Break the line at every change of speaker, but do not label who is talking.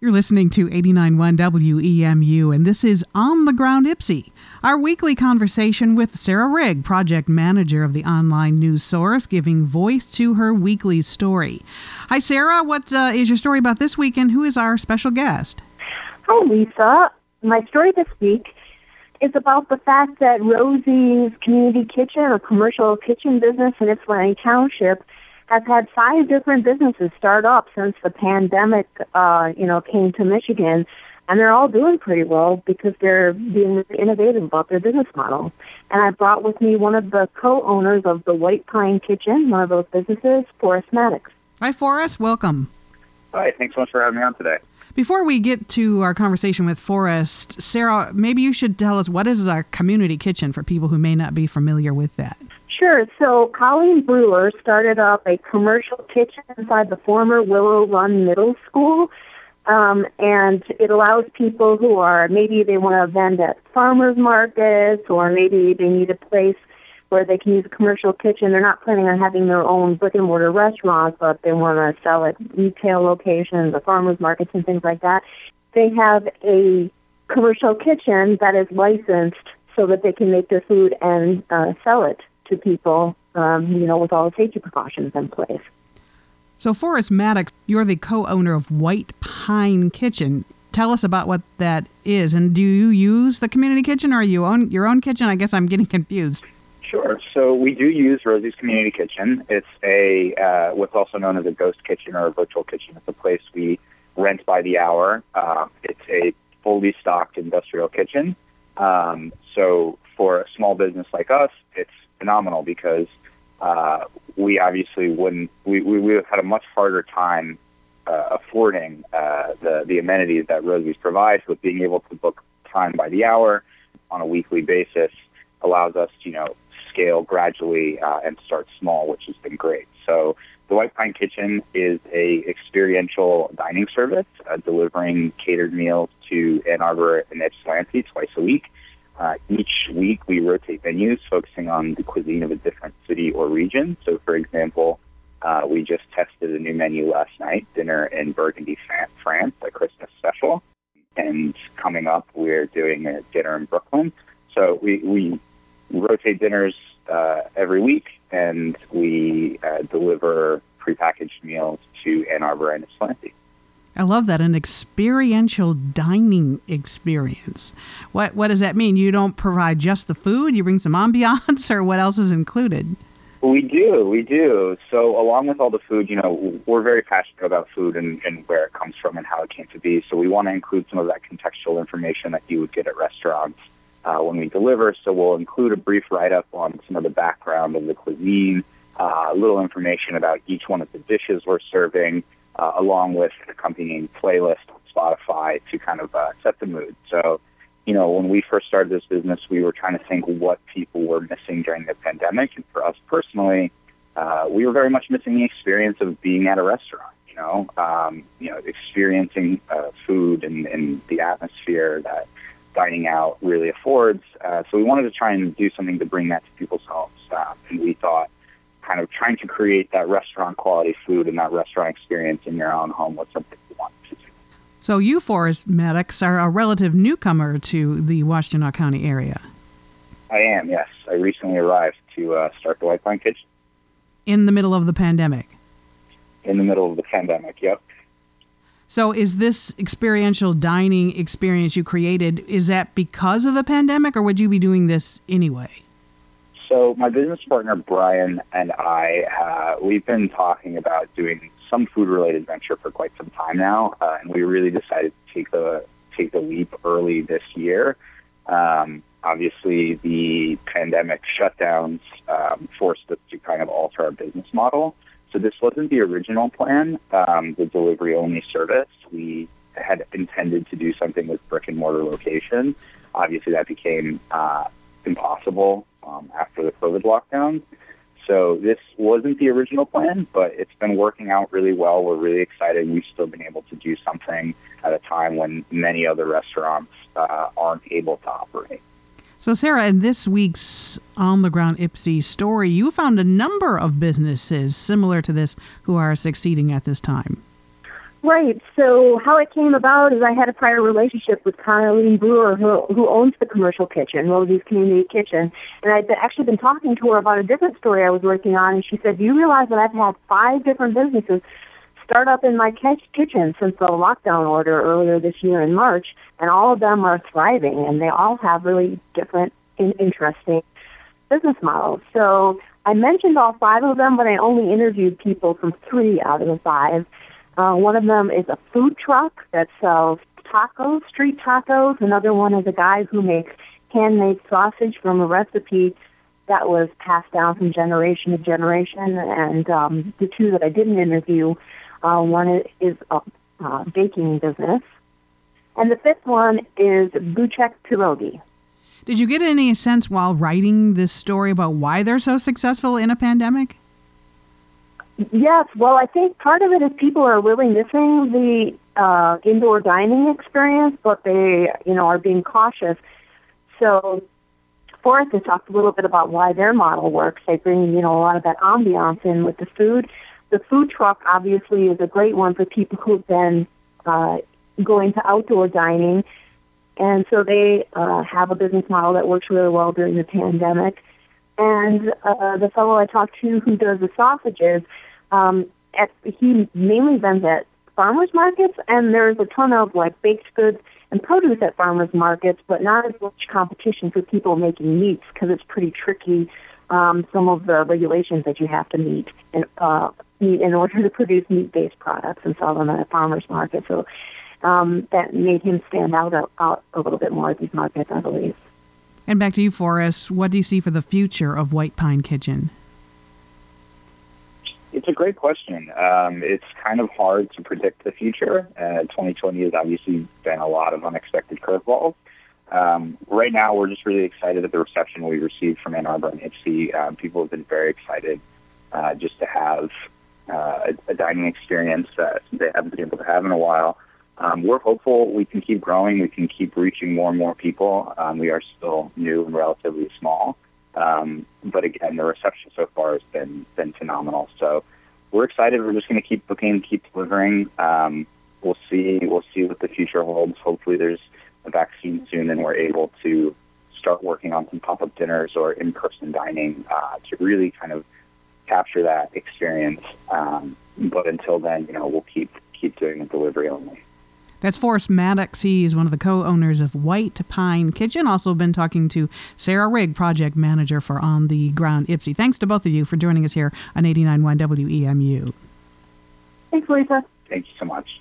You're listening to 89.1 WEMU, and this is On the Ground Ypsi, our weekly conversation with Sarah Rigg, project manager of the online news source, giving voice to her weekly story. Hi, Sarah. What is your story about this week, and who is our special guest?
Hi, Lisa. My story this week is about the fact that Rosie's Community Kitchen, a commercial kitchen business in Ypsilanti Township, has had 5 different businesses start up since the pandemic, came to Michigan, and they're all doing pretty well because they're being really innovative about their business model. And I brought with me one of the co-owners of the White Pine Kitchen, one of those businesses, Forrest Maddox.
Hi, Forrest. Welcome.
Hi. Thanks so much for having me on today.
Before we get to our conversation with Forrest, Sarah, maybe you should tell us what is a community kitchen for people who may not be familiar with that.
Sure. So Colleen Brewer started up a commercial kitchen inside the former Willow Run Middle School, and it allows people who are, maybe they want to vend at farmers markets, or maybe they need a place where they can use a commercial kitchen. They're not planning on having their own brick-and-mortar restaurant, but they want to sell at retail locations, the farmers markets, and things like that. They have a commercial kitchen that is licensed so that they can make their food and sell it to people, with all the safety precautions in place.
So, Forrest Maddox, you're the co-owner of White Pine Kitchen. Tell us about what that is, and do you use the community kitchen, or you own your own kitchen? I guess I'm getting confused.
Sure. So we do use Rosie's Community Kitchen. It's a what's also known as a ghost kitchen or a virtual kitchen. It's a place we rent by the hour. It's a fully stocked industrial kitchen. So for a small business like us, it's phenomenal because we obviously wouldn't. We would have had a much harder time affording the amenities that Rosie's provides, with being able to book time by the hour on a weekly basis allows us to scale gradually and start small, which has been great. So the White Pine Kitchen is a experiential dining service, delivering catered meals to Ann Arbor and Ypsilanti twice a week. Each week we rotate venues focusing on the cuisine of a different city or region. So, for example, we just tested a new menu last night, dinner in Burgundy, France, a Christmas special. And coming up, we're doing a dinner in Brooklyn. So we rotate dinners every week, and we deliver prepackaged meals to Ann Arbor and Ypsilanti.
I love that, an experiential dining experience. What does that mean? You don't provide just the food? You bring some ambiance, or what else is included?
We do. So along with all the food, we're very passionate about food and where it comes from and how it came to be. So we want to include some of that contextual information that you would get at restaurants when we deliver. So we'll include a brief write-up on some of the background of the cuisine, a little information about each one of the dishes we're serving, along with an accompanying playlist on Spotify to kind of set the mood. So, when we first started this business, we were trying to think what people were missing during the pandemic. And for us personally, we were very much missing the experience of being at a restaurant, experiencing food and the atmosphere that dining out really affords. So we wanted to try and do something to bring that to people's homes. And we thought kind of trying to create that restaurant quality food and that restaurant experience in your own home was something we wanted to do.
So you, Forrest Maddox, are a relative newcomer to the Washtenaw County area.
I am, yes. I recently arrived to start the White Pine Kitchen.
In the middle of the pandemic?
In the middle of the pandemic, yep.
So is this experiential dining experience you created, is that because of the pandemic, or would you be doing this anyway?
So my business partner, Brian, and I, we've been talking about doing some food-related venture for quite some time now, and we really decided to take the leap early this year. Obviously, the pandemic shutdowns forced us to kind of alter our business model. So this wasn't the original plan, the delivery-only service. We had intended to do something with brick-and-mortar location. Obviously, that became impossible after the COVID lockdown. So this wasn't the original plan, but it's been working out really well. We're really excited. We've still been able to do something at a time when many other restaurants aren't able to operate.
So, Sarah, in this week's On the Ground Ypsi story, you found a number of businesses similar to this who are succeeding at this time.
Right. So how it came about is I had a prior relationship with Colleen Brewer, who owns the commercial kitchen, Rosie's Community Kitchen. And I'd actually been talking to her about a different story I was working on. And she said, "Do you realize that I've had 5 different businesses start up in my kitchen since the lockdown order earlier this year in March, and all of them are thriving, and they all have really different and interesting business models." So I mentioned all 5 of them, but I only interviewed people from 3 out of the 5. One of them is a food truck that sells tacos, street tacos. Another one is a guy who makes handmade sausage from a recipe that was passed down from generation to generation. And the 2 that I didn't interview, one is a baking business. And the 5th one is Buchek Pierogi.
Did you get any sense while writing this story about why they're so successful in a pandemic?
Yes, well, I think part of it is people are really missing the indoor dining experience, but they, are being cautious. So Forrest has talked a little bit about why their model works. They bring, a lot of that ambiance in with the food. The food truck obviously is a great one for people who've been going to outdoor dining, and so they have a business model that works really well during the pandemic. And the fellow I talked to who does the sausages, he mainly vends at farmers markets, and there's a ton of baked goods and produce at farmers markets, but not as much competition for people making meats because it's pretty tricky. Some of the regulations that you have to meet in order to produce meat-based products and sell them at a farmers market. So that made him stand out a little bit more at these markets, I believe.
And back to you, Forrest. What do you see for the future of White Pine Kitchen?
It's a great question. It's kind of hard to predict the future. 2020 has obviously been a lot of unexpected curveballs. Right now, we're just really excited at the reception we received from Ann Arbor and Ypsi. People have been very excited just to have a dining experience that they haven't been able to have in a while. We're hopeful we can keep growing. We can keep reaching more and more people. We are still new and relatively small. But again, the reception so far has been phenomenal. So we're excited. We're just going to keep booking, keep delivering. We'll see what the future holds. Hopefully there's a vaccine soon and we're able to start working on some pop-up dinners or in-person dining to really kind of capture that experience. But until then, we'll keep doing the delivery only.
That's Forrest Maddox. He's one of the co-owners of White Pine Kitchen. Also been talking to Sarah Rigg, project manager for On the Ground Ypsi. Thanks to both of you for joining us here on 89.1 WEMU.
Thanks, Lisa.
Thank you so much.